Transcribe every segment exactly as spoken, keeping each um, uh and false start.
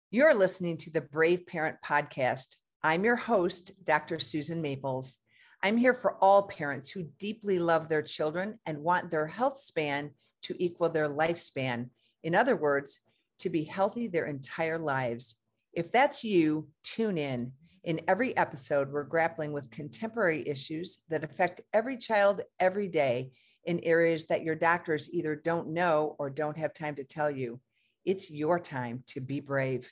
You're listening to the Brave Parent Podcast. I'm your host, Doctor Susan Maples. I'm here for all parents who deeply love their children and want their health span to equal their lifespan. In other words, to be healthy their entire lives. If that's you, tune in. In every episode, we're grappling with contemporary issues that affect every child every day in areas that your doctors either don't know or don't have time to tell you. It's your time to be brave.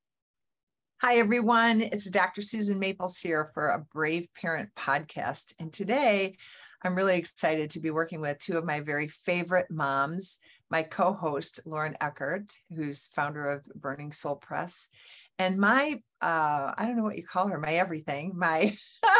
Hi, everyone. It's Doctor Susan Maples here for a Brave Parent Podcast. And today, I'm really excited to be working with two of my very favorite moms, my co-host, Lauren Eckert, who's founder of Burning Soul Press, and my, uh, I don't know what you call her, my everything, my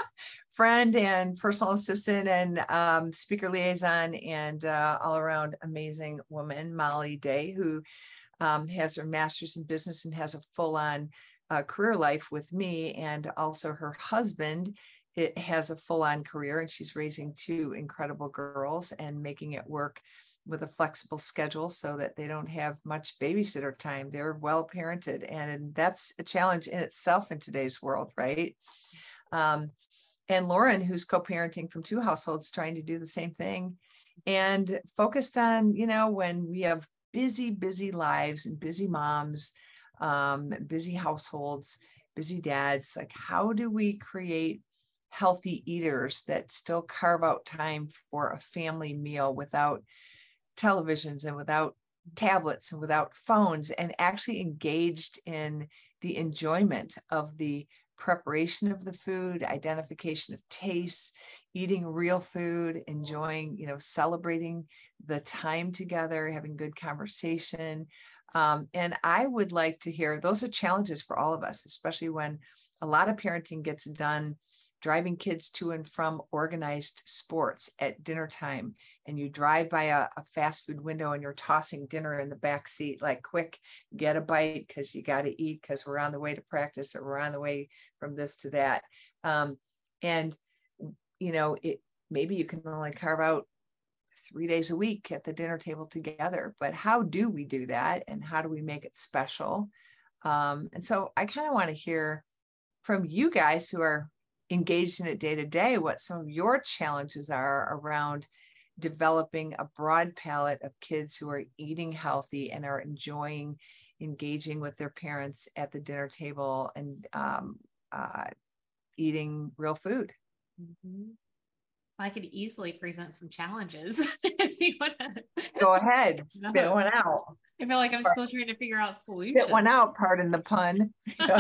friend and personal assistant and um, speaker liaison and uh, all-around amazing woman, Molly Day, who um, has her master's in business and has a full-on uh, career life with me. And also her husband it has a full-on career, and she's raising two incredible girls and making it work with a flexible schedule so that they don't have much babysitter time. They're well parented, and that's a challenge in itself in today's world, right? Um, and Lauren, who's co-parenting from two households, trying to do the same thing and focused on, you know, when we have busy, busy lives and busy moms, um, busy households, busy dads, like how do we create healthy eaters that still carve out time for a family meal without televisions and without tablets and without phones, and actually engaged in the enjoyment of the preparation of the food, identification of tastes, eating real food, enjoying, you know, celebrating the time together, having good conversation. Um, and I would like to hear, those are challenges for all of us, especially when a lot of parenting gets done driving kids to and from organized sports at dinner time, and you drive by a, a fast food window and you're tossing dinner in the back seat, like, quick, get a bite because you got to eat because we're on the way to practice or we're on the way from this to that. Um, and, you know, it maybe you can only carve out three days a week at the dinner table together, but how do we do that? And how do we make it special? Um, and so I kind of want to hear from you guys who are engaged in it day to day, what some of your challenges are around developing a broad palette of kids who are eating healthy and are enjoying engaging with their parents at the dinner table and um, uh, eating real food. Mm-hmm. I could easily present some challenges. If you wanna... Go ahead, spit one out. I feel like I'm still trying to figure out solutions. Spit one out, pardon the pun.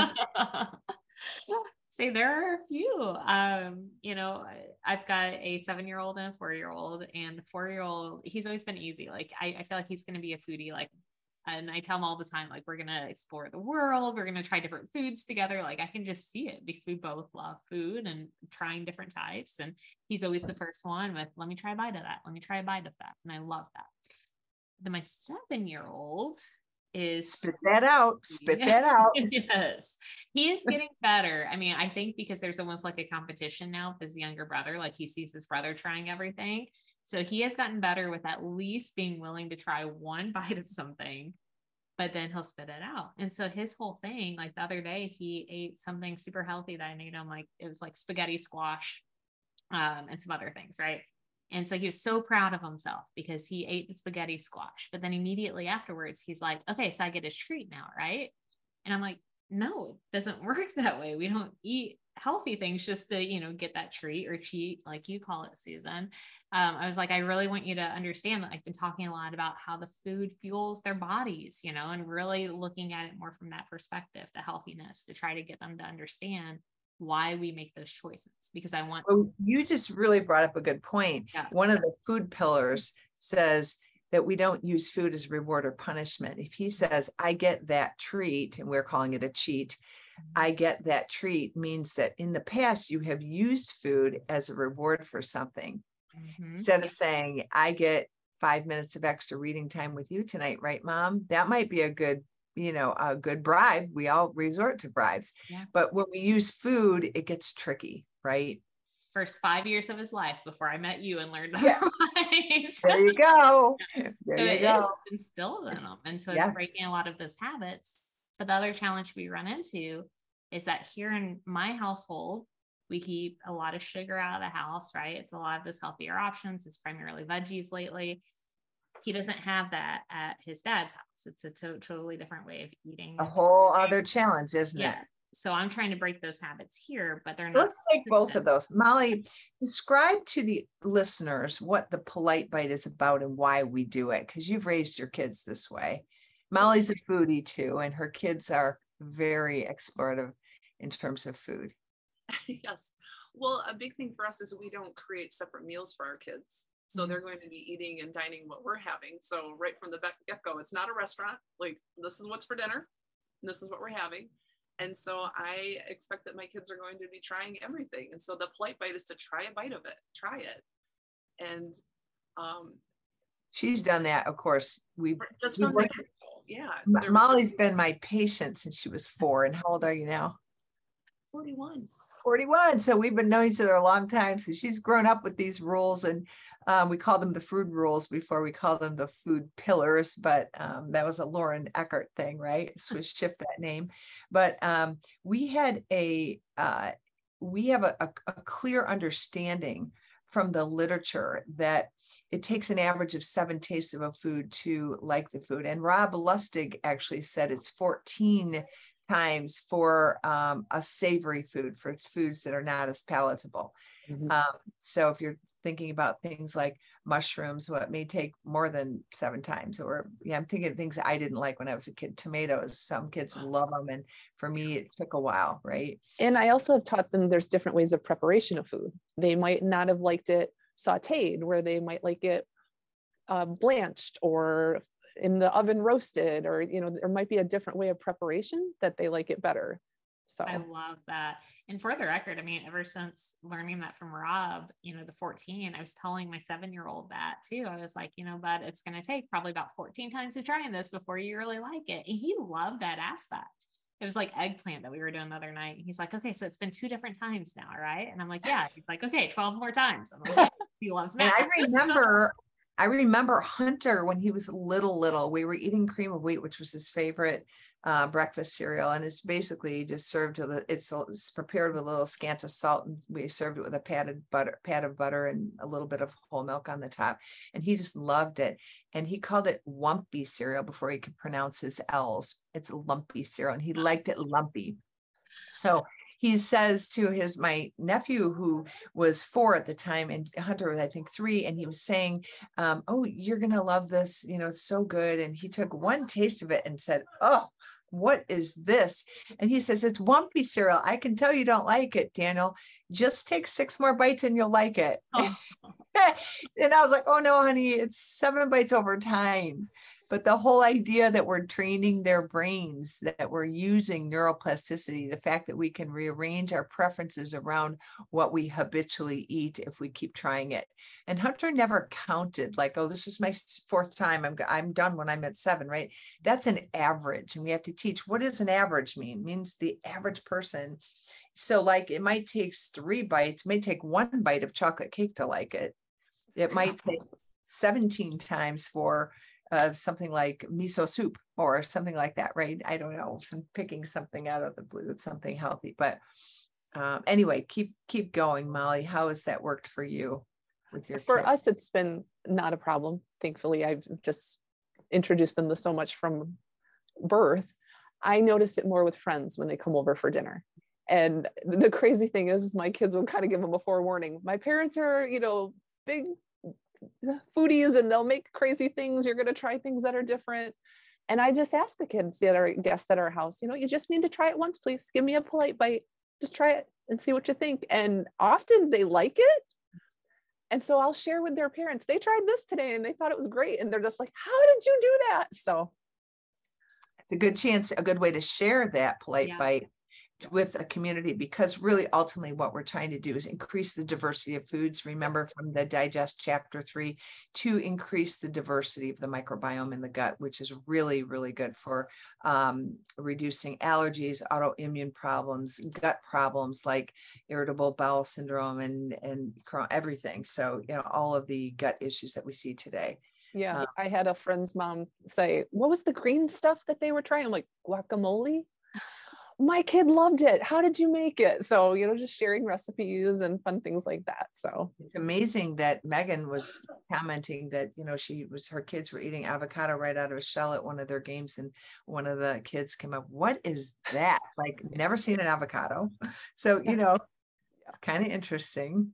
Say there are a few. Um, you know, I've got a seven-year-old and a four-year-old, and the four-year-old, he's always been easy. Like I, I feel like he's going to be a foodie. Like, and I tell him all the time, like, we're going to explore the world. We're going to try different foods together. Like I can just see it because we both love food and trying different types. And he's always the first one with, let me try a bite of that. Let me try a bite of that. And I love that. Then my seven-year-old is spit that out, spit that out. Yes, he is getting better. I mean, I think because there's almost like a competition now with his younger brother, like he sees his brother trying everything. So he has gotten better with at least being willing to try one bite of something, but then he'll spit it out. And so his whole thing, like the other day, he ate something super healthy that I made him, like it was like spaghetti squash um, and some other things, right? And so he was so proud of himself because he ate the spaghetti squash. But then immediately afterwards, he's like, okay, so I get a treat now, right? And I'm like, no, it doesn't work that way. We don't eat healthy things just to, you know, get that treat or cheat, like you call it, Susan. Um, I was like, I really want you to understand that I've been talking a lot about how the food fuels their bodies, you know, and really looking at it more from that perspective, the healthiness, to try to get them to understand why we make those choices, because I want. Well, you just really brought up a good point. Yeah. One of the food pillars says that we don't use food as reward or punishment. If he says, I get that treat, and we're calling it a cheat, I get that treat means that in the past you have used food as a reward for something. Mm-hmm. Instead of saying, I get five minutes of extra reading time with you tonight, right, Mom? That might be a good you know, a good bribe. We all resort to bribes, yeah. But when we use food, it gets tricky, right? First five years of his life before I met you and learned yeah. otherwise. There you go. There so you it go. is instilled in them. And so yeah. it's breaking a lot of those habits But the other challenge we run into is that here in my household, we keep a lot of sugar out of the house, right? It's a lot of those healthier options. It's primarily veggies lately. He doesn't have that at his dad's house. It's a to- totally different way of eating. A whole other challenge, isn't yes. it? So I'm trying to break those habits here, but they're not. Let's take both of those. Molly, describe to the listeners what the Polite Bite is about and why we do it, because you've raised your kids this way. Molly's a foodie too, and her kids are very explorative in terms of food. Yes. Well, a big thing for us is we don't create separate meals for our kids. So they're going to be eating and dining what we're having. So right from the get-go, it's not a restaurant. Like, this is what's for dinner. And this is what we're having. And so I expect that my kids are going to be trying everything. And so the Polite Bite is to try a bite of it, try it. And um, she's done that, of course. We just from the get-go, yeah. Molly's been my patient since she was four. And how old are you now? forty-one. forty-one. So we've been knowing each other a long time. So she's grown up with these rules, and um, we called them the food rules before we called them the food pillars. But um, that was a Lauren Eckert thing, right? So we shift that name. But um, we had a, uh, we have a, a, a clear understanding from the literature that it takes an average of seven tastes of a food to like the food. And Rob Lustig actually said it's fourteen times for um, a savory food, for foods that are not as palatable. Mm-hmm. Um, so if you're thinking about things like mushrooms, what well, may take more than seven times, or yeah, I'm thinking of things I didn't like when I was a kid. Tomatoes, some kids love them. And for me, it took a while, right? And I also have taught them there's different ways of preparation of food. They might not have liked it sauteed, where they might like it uh, blanched or in the oven roasted, or, you know, there might be a different way of preparation that they like it better. So I love that. And for the record, I mean, ever since learning that from Rob, you know, the fourteen, I was telling my seven-year-old that too. I was like, you know, bud, it's going to take probably about fourteen times of trying this before you really like it. And he loved that aspect. It was like eggplant that we were doing the other night. He's like, okay, so it's been two different times now, right? And I'm like, yeah. He's like, okay, twelve more times. I'm like, yeah. He loves math. And I remember I remember Hunter when he was little, little, we were eating cream of wheat, which was his favorite uh, breakfast cereal. And it's basically just served with a, it's, it's prepared with a little scant of salt. And we served it with a patted butter, pat of butter and a little bit of whole milk on the top. And he just loved it. And he called it lumpy cereal before he could pronounce his L's. It's a lumpy cereal, and he liked it lumpy. So he says to his, my nephew, who was four at the time, and Hunter was, I think, three, and he was saying, um, oh, you're going to love this. You know, it's so good. And he took one taste of it and said, oh, what is this? And he says, it's Wumpy cereal. I can tell you don't like it, Daniel. Just take six more bites and you'll like it. Oh. And I was like, oh no, honey, it's seven bites over time. But the whole idea that we're training their brains, that we're using neuroplasticity, the fact that we can rearrange our preferences around what we habitually eat if we keep trying it. And Hunter never counted like, oh, this is my fourth time. I'm, I'm done when I'm at seven, right? That's an average. And we have to teach, what does an average mean? It means the average person. So like, it might take three bites, it may take one bite of chocolate cake to like it. It might take seventeen times for of something like miso soup or something like that, right? I don't know. I'm picking something out of the blue. It's something healthy, but um, anyway, keep keep going, Molly. How has that worked for you with your For kids? us, it's been not a problem. Thankfully, I've just introduced them to so much from birth. I notice it more with friends when they come over for dinner. And the crazy thing is, my kids will kind of give them a forewarning. My parents are, you know, big foodies and they'll make crazy things. You're going to try things that are different. And I just ask the kids that are guests at our house, you know, you just need to try it once, please. Give me a polite bite. Just try it and see what you think. And often they like it. And so I'll share with their parents, they tried this today and they thought it was great. And they're just like, how did you do that? So it's a good chance, a good way to share that polite yeah. bite with a community, because really ultimately what we're trying to do is increase the diversity of foods. Remember from the Digest chapter three, to increase the diversity of the microbiome in the gut, which is really, really good for um, reducing allergies, autoimmune problems, gut problems like irritable bowel syndrome and, and everything. So, you know, all of the gut issues that we see today. Yeah. Um, I had a friend's mom say, what was the green stuff that they were trying? I'm like, guacamole. My kid loved it. How did you make it? So, you know, just sharing recipes and fun things like that. So it's amazing that Megan was commenting that, you know, she was, her kids were eating avocado right out of a shell at one of their games. And one of the kids came up, what is that? Like, never seen an avocado. So, you know, it's kind of interesting.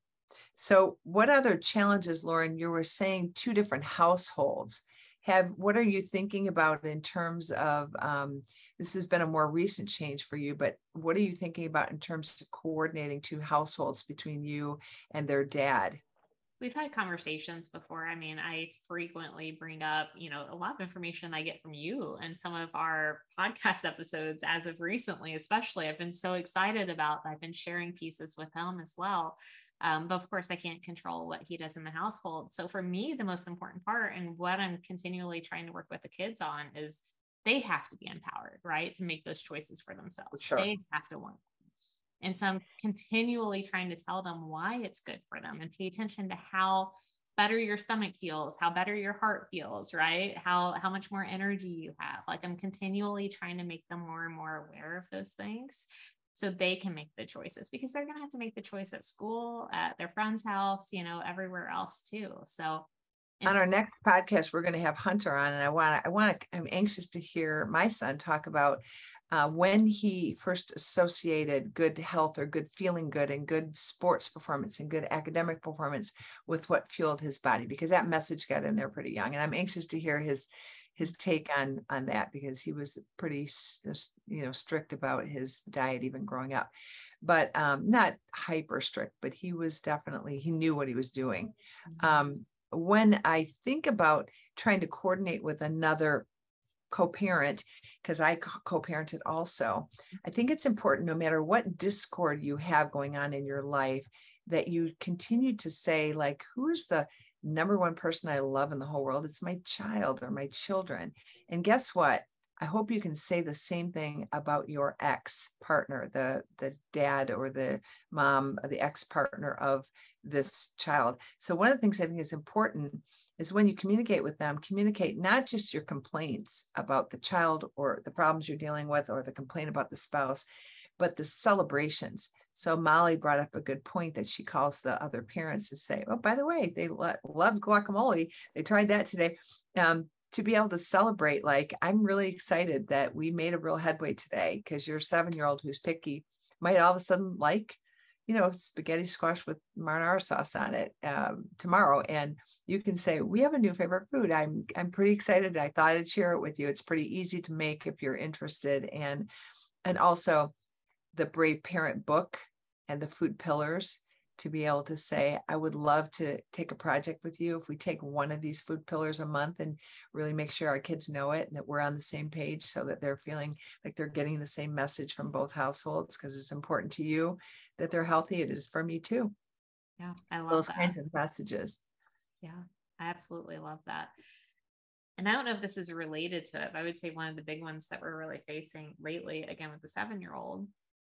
So what other challenges, Lauren, you were saying two different households have, what are you thinking about in terms of, um, this has been a more recent change for you, but what are you thinking about in terms of coordinating two households between you and their dad? We've had conversations before. I mean, I frequently bring up, you know, a lot of information I get from you and some of our podcast episodes as of recently, especially. I've been so excited about, I've been sharing pieces with him as well. Um, but of course, I can't control what he does in the household. So for me, the most important part and what I'm continually trying to work with the kids on is they have to be empowered, right? To make those choices for themselves. Sure. They have to want them. And so I'm continually trying to tell them why it's good for them and pay attention to how better your stomach feels, how better your heart feels, right? How, how much more energy you have. Like I'm continually trying to make them more and more aware of those things so they can make the choices, because they're going to have to make the choice at school, at their friend's house, you know, everywhere else too. So on our next podcast, we're going to have Hunter on, and I want to, I want to, I'm anxious to hear my son talk about uh, when he first associated good health or good feeling good and good sports performance and good academic performance with what fueled his body, because that message got in there pretty young. And I'm anxious to hear his, his take on, on that, because he was pretty, you know, strict about his diet, even growing up, but um, not hyper strict, but he was definitely, he knew what he was doing. Um, when I think about trying to coordinate with another co-parent, because I co-parented also, I think it's important, no matter what discord you have going on in your life, that you continue to say, like, who's the number one person I love in the whole world? It's my child or my children. And guess what? I hope you can say the same thing about your ex-partner, the, the dad or the mom, or the ex-partner of this child. So one of the things I think is important is when you communicate with them, communicate not just your complaints about the child or the problems you're dealing with or the complaint about the spouse, but the celebrations. So Molly brought up a good point that she calls the other parents to say, oh, by the way, they lo- love guacamole. They tried that today. Um, to be able to celebrate, like, I'm really excited that we made a real headway today, because your seven-year-old who's picky might all of a sudden like, you know, spaghetti squash with marinara sauce on it um, tomorrow. And you can say, we have a new favorite food. I'm, I'm pretty excited. I thought I'd share it with you. It's pretty easy to make if you're interested. And, and also the Brave Parent book and the food pillars, to be able to say, I would love to take a project with you. If we take one of these food pillars a month and really make sure our kids know it and that we're on the same page, so that they're feeling like they're getting the same message from both households, because it's important to you that they're healthy. It is for me too. Yeah, I love those that. kinds of messages. Yeah, I absolutely love that. And I don't know if this is related to it, but I would say one of the big ones that we're really facing lately, again, with the seven-year-old,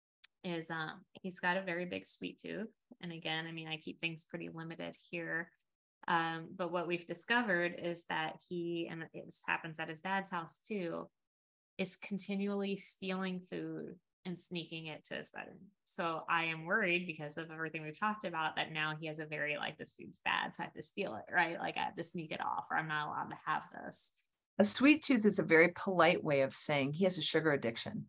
is um, he's got a very big sweet tooth. And again, I mean, I keep things pretty limited here. Um, but what we've discovered is that he, and this happens at his dad's house too, is continually stealing food and sneaking it to his bedroom. So I am worried, because of everything we've talked about, that now he has a very, like, this food's bad, so I have to steal it, right? Like, I have to sneak it off, or I'm not allowed to have this. A sweet tooth is a very polite way of saying he has a sugar addiction.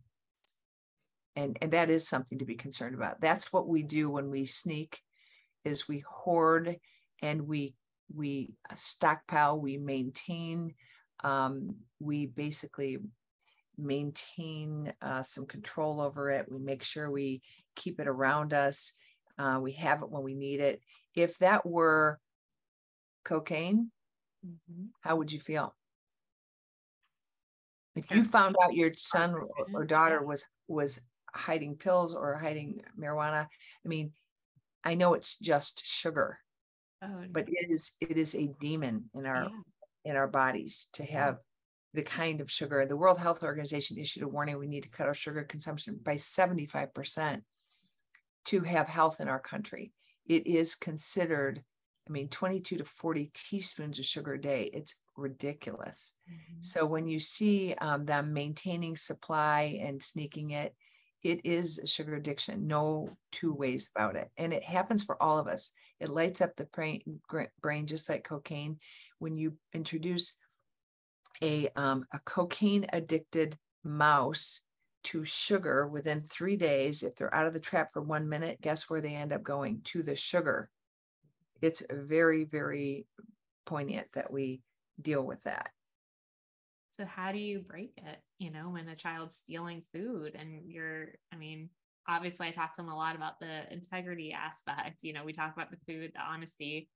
And, and that is something to be concerned about. That's what we do when we sneak, is we hoard and we, we stockpile, we maintain, um, we basically maintain uh, some control over it. We make sure we keep it around us. Uh, we have it when we need it. If that were cocaine, mm-hmm. how would you feel? If you found out your son or, or daughter was, was hiding pills or hiding marijuana, I mean, I know it's just sugar, oh, no. but it is, it is a demon in our, yeah. in our bodies to have yeah. the kind of sugar. The World Health Organization issued a warning: we need to cut our sugar consumption by seventy-five percent to have health in our country. It is considered, I mean, twenty-two to forty teaspoons of sugar a day. It's ridiculous. Mhm. So when you see um, them maintaining supply and sneaking it, it is a sugar addiction, no two ways about it. And it happens for all of us. It lights up the brain, brain just like cocaine. When you introduce a, um, a cocaine addicted mouse to sugar within three days, if they're out of the trap for one minute, guess where they end up going? To the sugar. It's very, very poignant that we deal with that. So how do you break it, you know, when a child's stealing food and you're, I mean, obviously I talk to them a lot about the integrity aspect, you know, we talk about the food, the honesty.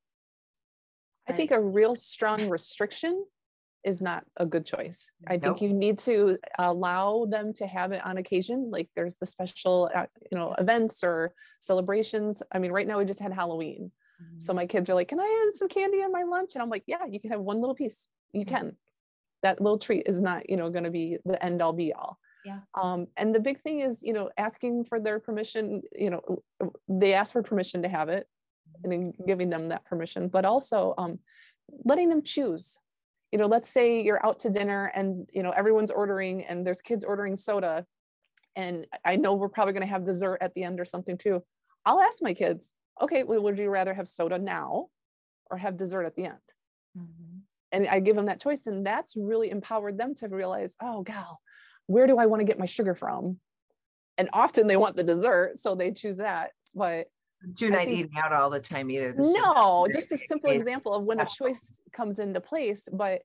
I think a real strong restriction is not a good choice. I Nope. think you need to allow them to have it on occasion. Like there's the special, uh, you know, events or celebrations. I mean, right now we just had Halloween. Mm-hmm. So my kids are like, can I have some candy on my lunch? And I'm like, yeah, you can have one little piece. You Mm-hmm. can. That little treat is not, you know, going to be the end all be all. Yeah. Um, and the big thing is, you know, asking for their permission, you know, they ask for permission to have it and then giving them that permission, but also um, letting them choose. You know, let's say you're out to dinner and, you know, everyone's ordering and there's kids ordering soda. And I know we're probably going to have dessert at the end or something too. I'll ask my kids, okay, well, would you rather have soda now or have dessert at the end? Mm-hmm. And I give them that choice. And that's really empowered them to realize, oh, gal, where do I want to get my sugar from? And often they want the dessert, so they choose that. But you're I not think, eating out all the time either. This no, is just a simple example of when a choice comes into place, but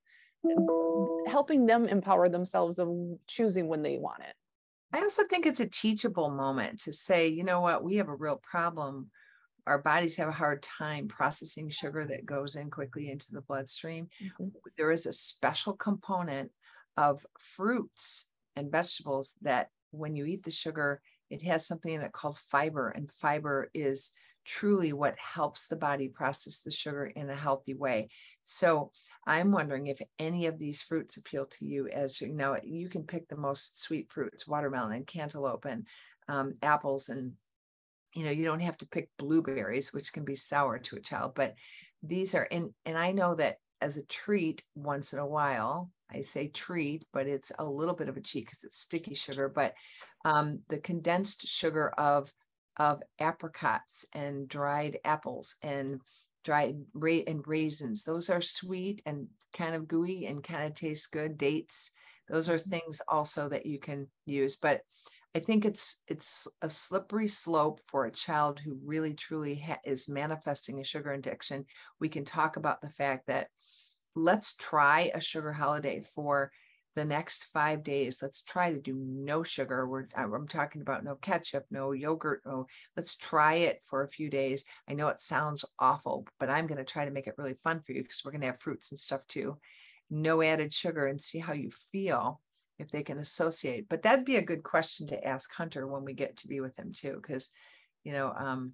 helping them empower themselves of choosing when they want it. I also think it's a teachable moment to say, you know what, we have a real problem. Our bodies have a hard time processing sugar that goes in quickly into the bloodstream. Mm-hmm. There is a special component of fruits and vegetables that when you eat the sugar, it has something in it called fiber, and fiber is truly what helps the body process the sugar in a healthy way. So I'm wondering if any of these fruits appeal to you. As you know, you can pick the most sweet fruits, watermelon and cantaloupe and um, apples, and you know, you don't have to pick blueberries, which can be sour to a child, but these are in, and I know that as a treat once in a while, I say treat, but it's a little bit of a cheat because it's sticky sugar, but um, the condensed sugar of, of apricots and dried apples and dried ra- and raisins, those are sweet and kind of gooey and kind of taste good. Dates, those are things also that you can use, but I think it's it's a slippery slope for a child who really truly ha- is manifesting a sugar addiction. We can talk about the fact that let's try a sugar holiday for the next five days. Let's try to do no sugar. We're I'm talking about no ketchup, no yogurt. No, let's try it for a few days. I know it sounds awful, but I'm going to try to make it really fun for you because we're going to have fruits and stuff too. No added sugar, and see how you feel. If they can associate, but that'd be a good question to ask Hunter when we get to be with him too. Cause you know, um,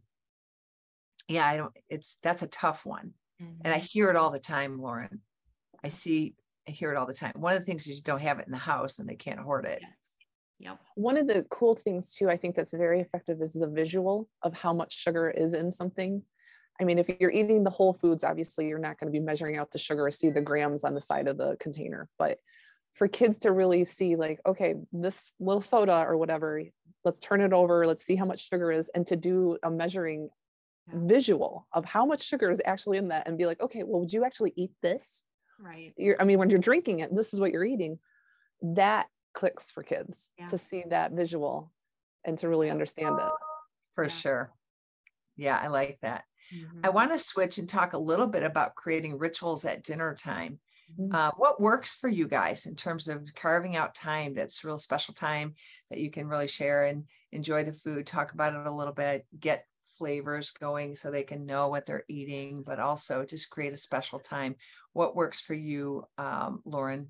yeah, I don't, it's, that's a tough one. Mm-hmm. And I hear it all the time, Lauren. I see, I hear it all the time. One of the things is you don't have it in the house and they can't hoard it. Yes. Yep. One of the cool things too, I think that's very effective is the visual of how much sugar is in something. I mean, if you're eating the whole foods, obviously you're not going to be measuring out the sugar or see the grams on the side of the container, but for kids to really see like, okay, this little soda or whatever, let's turn it over. Let's see how much sugar is. And to do a measuring yeah. visual of how much sugar is actually in that and be like, okay, well, would you actually eat this? Right. You're, I mean, when you're drinking it, this is what you're eating. That clicks for kids yeah. to see that visual and to really understand it. For yeah. sure. Yeah, I like that. Mm-hmm. I want to switch and talk a little bit about creating rituals at dinner time. Uh, what works for you guys in terms of carving out time that's real special time that you can really share and enjoy the food, talk about it a little bit, get flavors going so they can know what they're eating, but also just create a special time. What works for you, um, Lauren?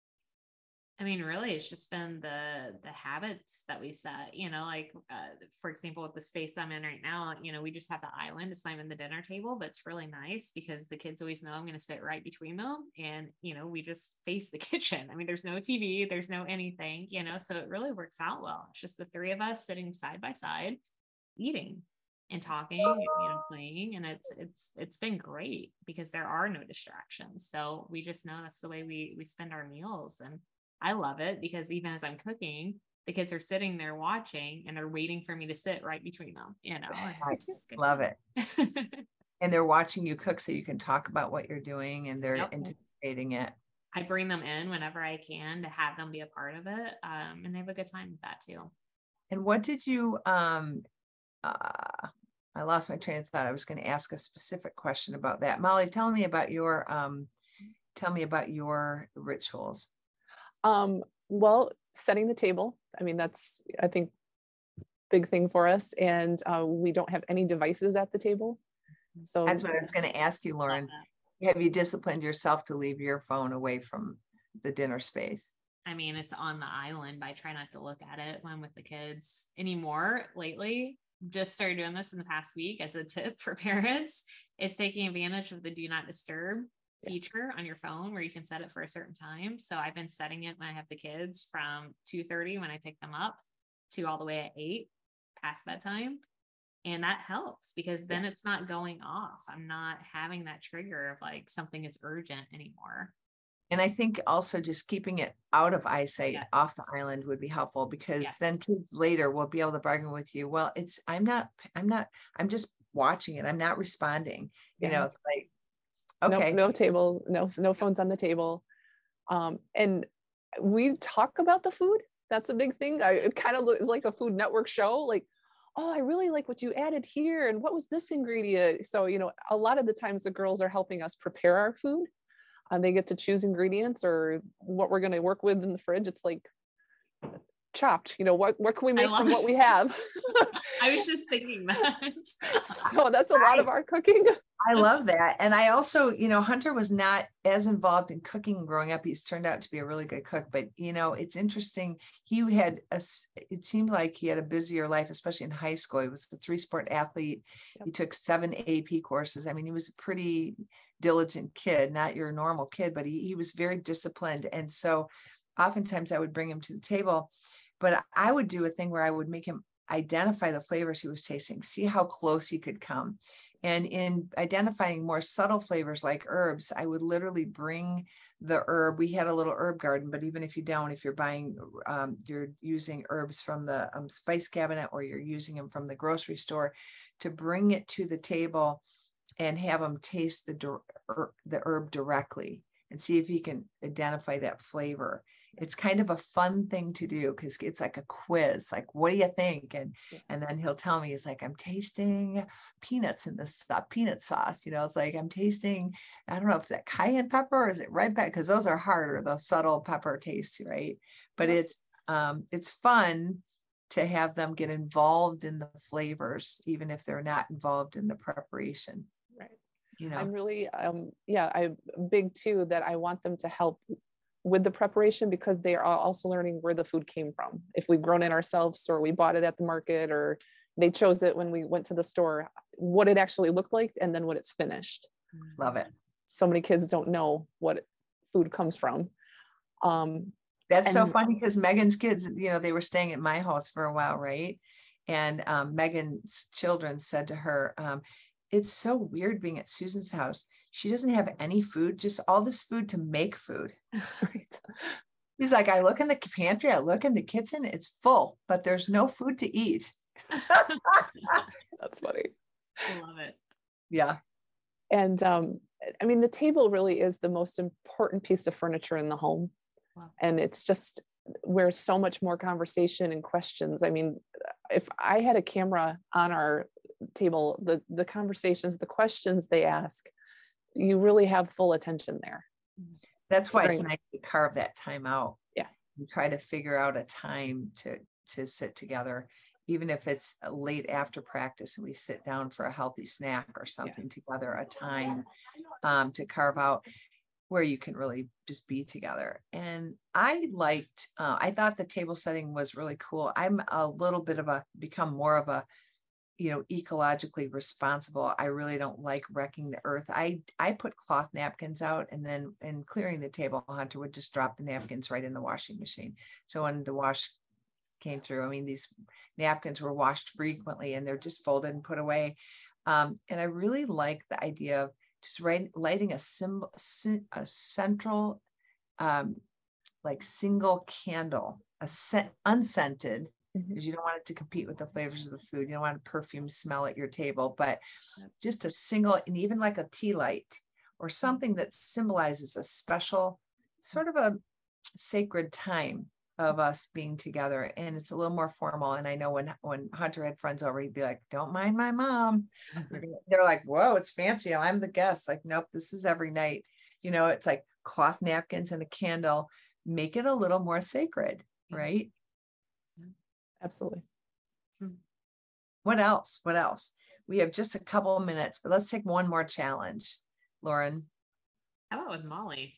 I mean, really, it's just been the the habits that we set, you know, like, uh, for example, with the space I'm in right now, you know, we just have the island. It's not even the dinner table, but it's really nice because the kids always know I'm going to sit right between them. And, you know, we just face the kitchen. I mean, there's no T V, there's no anything, you know, so it really works out well. It's just the three of us sitting side by side eating. and talking and, you know, playing. And it's, it's, it's been great because there are no distractions. So we just know that's the way we, we spend our meals. And I love it because even as I'm cooking, the kids are sitting there watching and they're waiting for me to sit right between them, you know. I love it. And they're watching you cook so you can talk about what you're doing and they're yep. anticipating it. I bring them in whenever I can to have them be a part of it. Um, and they have a good time with that too. And what did you, um, uh, I lost my train of thought. I was going to ask a specific question about that. Molly, tell me about your, um, tell me about your rituals. Um, well, setting the table. I mean, that's, I think, big thing for us. And uh, we don't have any devices at the table. So that's what I was going to ask you, Lauren. Have you disciplined yourself to leave your phone away from the dinner space? I mean, it's on the island, but I try not to look at it when I'm with the kids anymore lately. Just started doing this in the past week as a tip for parents, is taking advantage of the do not disturb feature on your phone where you can set it for a certain time. So I've been setting it when I have the kids from two thirty when I pick them up to all the way at eight past bedtime. And that helps because then yeah. it's not going off. I'm not having that trigger of like something is urgent anymore. And I think also just keeping it out of eyesight yeah. off the island would be helpful because yeah. then kids later will be able to bargain with you. Well, it's, I'm not, I'm not, I'm just watching it. I'm not responding. You yeah. know, it's like, okay. No, no table, no, no phones on the table. Um, and we talk about the food. That's a big thing. I, it kind of is like a Food Network show. Like, oh, I really like what you added here. And what was this ingredient? So, you know, a lot of the times the girls are helping us prepare our food. And they get to choose ingredients or what we're going to work with in the fridge. It's like chopped, you know, what, what can we make from what we have? I was just thinking that. So that's a lot I, of our cooking. I love that. And I also, you know, Hunter was not as involved in cooking growing up. He's turned out to be a really good cook, but you know, it's interesting. He had a, it seemed like he had a busier life, especially in high school. He was a three sport athlete. Yep. He took seven A P courses. I mean, he was a pretty diligent kid, not your normal kid, but he, he was very disciplined. And so oftentimes I would bring him to the table, but I would do a thing where I would make him identify the flavors he was tasting, see how close he could come. And in identifying more subtle flavors like herbs, I would literally bring the herb. We had a little herb garden, but even if you don't, if you're buying, um, you're using herbs from the um, spice cabinet or you're using them from the grocery store, to bring it to the table and have them taste the, the herb directly and see if he can identify that flavor. It's kind of a fun thing to do because it's like a quiz, like, what do you think? And, yeah. and then he'll tell me, he's like, I'm tasting peanuts in this uh, peanut sauce. You know, it's like, I'm tasting, I don't know if it's that cayenne pepper or is it red pepper? Because those are harder, those subtle pepper tastes, right? But yes. it's, um, it's fun to have them get involved in the flavors, even if they're not involved in the preparation. Right. You know, I'm really, um, yeah, I'm big too, that I want them to help with the preparation because they are also learning where the food came from. If we've grown it ourselves or we bought it at the market or they chose it when we went to the store, what it actually looked like and then what it's finished. Love it. So many kids don't know what food comes from. Um, That's and- so funny because Megan's kids, you know, they were staying at my house for a while, right? And um, Megan's children said to her, um, it's so weird being at Susan's house. She doesn't have any food, just all this food to make food. Right. He's like, I look in the pantry, I look in the kitchen, it's full, but there's no food to eat. That's funny. I love it. Yeah. And um, I mean, the table really is the most important piece of furniture in the home. Wow. And it's just where so much more conversation and questions. I mean, if I had a camera on our table, the, the conversations, the questions they ask, you really have full attention there. That's why it's nice to carve that time out. Yeah. And try to figure out a time to, to sit together, even if it's late after practice and we sit down for a healthy snack or something yeah. together, a time um, to carve out where you can really just be together. And I liked, uh, I thought the table setting was really cool. I'm a little bit of a, become more of a, you know, ecologically responsible. I really don't like wrecking the earth. I, I put cloth napkins out and then in clearing the table, Hunter would just drop the napkins right in the washing machine. So when the wash came through. I mean, these napkins were washed frequently and they're just folded and put away. Um, and I really like the idea of just write, lighting a symbol, a central, um, like single candle, a scent, unscented, because you don't want it to compete with the flavors of the food. You don't want a perfume smell at your table, but just a single, and even like a tea light or something that symbolizes a special sort of a sacred time of us being together. And it's a little more formal. And I know when, when Hunter had friends over, he'd be like, don't mind my mom. They're like, whoa, it's fancy. I'm the guest. Like, nope, this is every night. You know, it's like cloth napkins and a candle, make it a little more sacred, right? Absolutely. What else? What else? We have just a couple of minutes, but let's take one more challenge. Lauren. How about with Molly?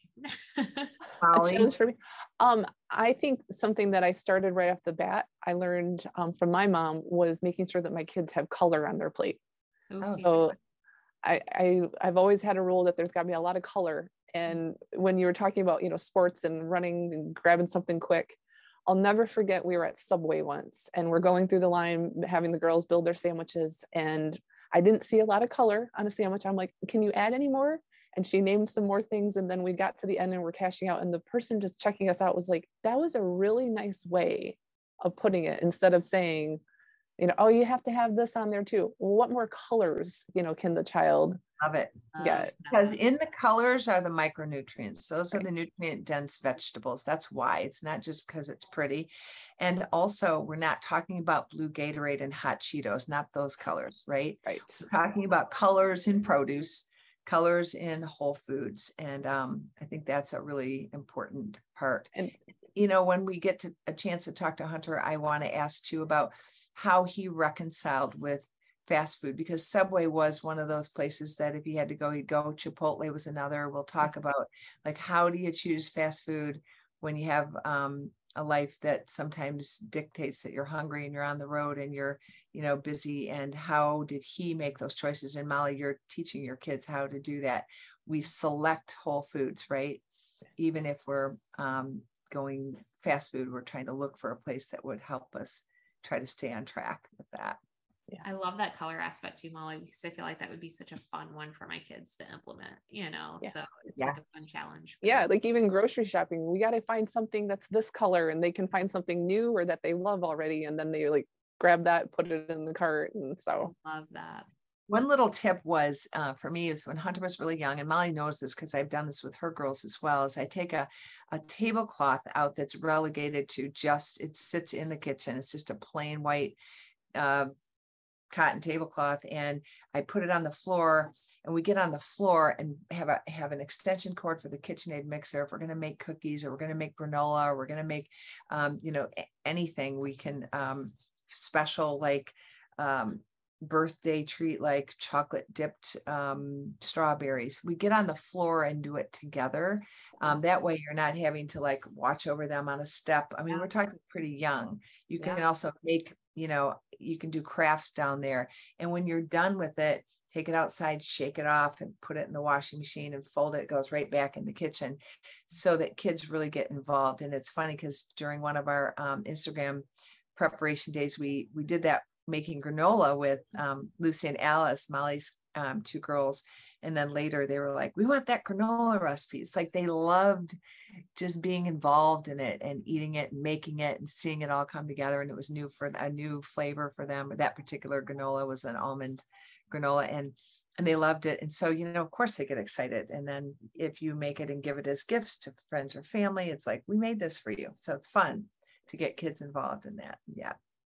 Molly? A challenge for me. Um, I think something that I started right off the bat, I learned um, from my mom, was making sure that my kids have color on their plate. Oh, So I, I, I've always had a rule that there's got to be a lot of color. And when you were talking about, you know, sports and running and grabbing something quick, I'll never forget, we were at Subway once and we're going through the line, having the girls build their sandwiches. And I didn't see a lot of color on a sandwich. I'm like, can you add any more? And she named some more things. And then we got to the end and we're cashing out. And the person just checking us out was like, that was a really nice way of putting it, instead of saying, you know, oh, you have to have this on there too. Well, what more colors, you know, can the child Love it. get? Because in the colors are the micronutrients. Those are the nutrient dense vegetables. That's why. It's not just because it's pretty. And also, we're not talking about blue Gatorade and hot Cheetos, not those colors, right? Right. We're talking about colors in produce, colors in whole foods. And um, I think that's a really important part. And, you know, when we get to a chance to talk to Hunter, I want to ask too about how he reconciled with fast food, because Subway was one of those places that if he had to go, he'd go. Chipotle was another. We'll talk about like, how do you choose fast food when you have um, a life that sometimes dictates that you're hungry and you're on the road and you're, you know, busy, and how did he make those choices? And Molly, you're teaching your kids how to do that. We select whole foods, right? Even if we're um, going fast food, we're trying to look for a place that would help us try to stay on track with that. Yeah. I love that color aspect too, Molly, because I feel like that would be such a fun one for my kids to implement, you know, yeah. so it's yeah. like a fun challenge. Yeah. Like even grocery shopping, we got to find something that's this color, and they can find something new or that they love already. And then they like grab that, put it in the cart. And so I love that. One little tip was uh, for me is when Hunter was really young, and Molly knows this because I've done this with her girls as well, is I take a, a tablecloth out that's relegated to just, it sits in the kitchen. It's just a plain white uh, cotton tablecloth, and I put it on the floor, and we get on the floor and have a have an extension cord for the KitchenAid mixer. If we're going to make cookies, or we're going to make granola, or we're going to make um, you know, anything, we can um, special like um, birthday treat like chocolate dipped um, strawberries. We get on the floor and do it together. Um, that way you're not having to like watch over them on a step. I mean, Yeah. we're talking pretty young. You can Yeah. also make, you know, you can do crafts down there. And when you're done with it, take it outside, shake it off, and put it in the washing machine and fold it. It goes right back in the kitchen, so that kids really get involved. And it's funny because during one of our um, Instagram preparation days, we we did that, making granola with um, Lucy and Alice, Molly's um, two girls. And then later they were like, we want that granola recipe. It's like they loved just being involved in it and eating it and making it and seeing it all come together. And it was new for a new flavor for them. That particular granola was an almond granola, and and they loved it. And so, you know, of course they get excited. And then if you make it and give it as gifts to friends or family, it's like, we made this for you. So it's fun to get kids involved in that. Yeah.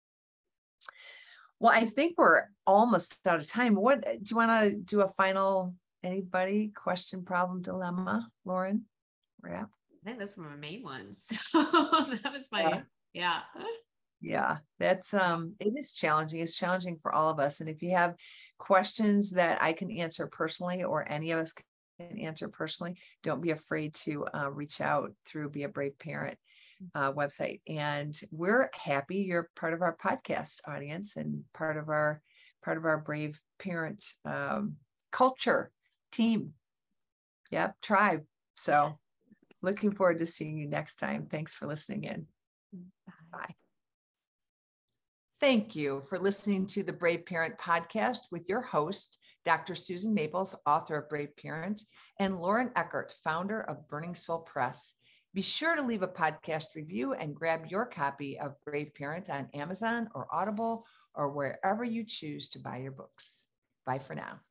Well, I think we're almost out of time. What do you want to do? A final, anybody, question, problem, dilemma, Lauren? Wrap. I think those were my main ones. That was my, yeah. yeah. Yeah, that's um it is challenging. It's challenging for all of us. And if you have questions that I can answer personally, or any of us can answer personally, don't be afraid to uh, reach out through Be a Brave Parent uh, website. And we're happy you're part of our podcast audience and part of our part of our Brave Parent um, culture team. Yep, tribe. So looking forward to seeing you next time. Thanks for listening in. Bye. Bye. Thank you for listening to the Brave Parent podcast with your host, Doctor Susan Maples, author of Brave Parent, and Lauren Eckert, founder of Burning Soul Press. Be sure to leave a podcast review and grab your copy of Brave Parent on Amazon or Audible or wherever you choose to buy your books. Bye for now.